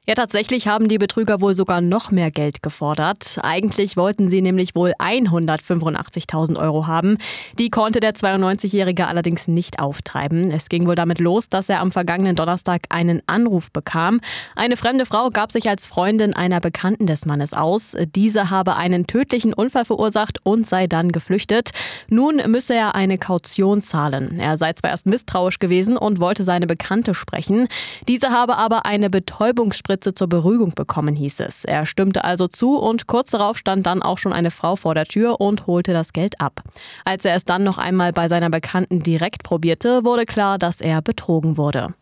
Ja, tatsächlich haben die Betrüger wohl sogar noch mehr Geld gefordert. Eigentlich wollten sie nämlich wohl 185.000 Euro haben. Die konnte der 92-Jährige allerdings nicht auftreiben. Es ging wohl damit los, dass er am vergangenen Donnerstag einen Anruf bekam. Eine fremde Frau gab sich als Freundin einer Bekannten des Mannes aus. Diese habe einen tödlichen Unfall verursacht und sei dann geflüchtet. Nun müsse er eine Kaution zahlen. Er sei zwar erst misstrauisch gewesen und wollte seine Bekannte sprechen. Diese habe aber eine Betäubungsspritze zur Beruhigung bekommen, hieß es. Er stimmte also zu und kurz darauf stand dann auch schon eine Frau vor der Tür und holte das Geld ab. Als er es dann noch einmal bei seiner Bekannten direkt probierte, wurde klar, dass er betrogen wurde.